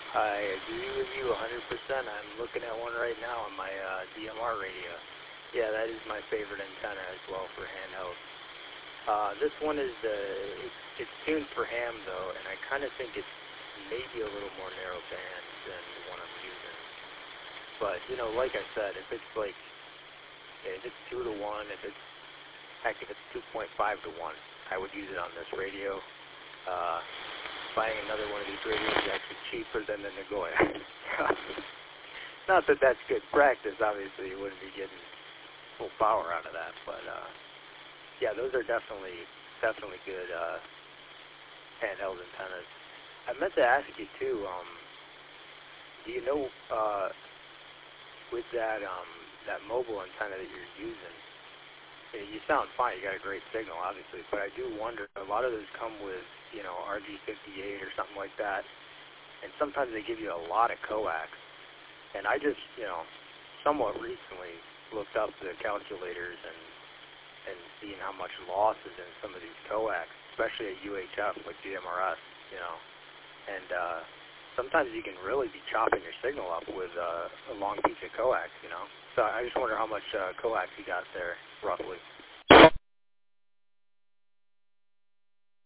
I agree with you 100%. I'm looking at one right now on my DMR radio. Yeah, that is my favorite antenna as well for handheld. This one is it's tuned for ham though, and I kind of think it's maybe a little more narrow band than the one I'm using. But you know, like I said, if it's 2 to 1, if it's 2.5 to 1, I would use it on this radio. Buying another one of these radios is actually cheaper than the Nagoya. Not that that's good practice, obviously. You wouldn't be getting full power out of that, but yeah, those are definitely good handheld antennas. I meant to ask you too. Do you know with that mobile antenna that you're using? You sound fine. You got a great signal, obviously, but I do wonder. A lot of those come with RG58 or something like that, and sometimes they give you a lot of coax. And I just somewhat recently looked up the calculators and seeing how much loss is in some of these coax, especially at UHF like GMRS, and sometimes you can really be chopping your signal up with a long piece of coax, So I just wonder how much coax you got there, roughly.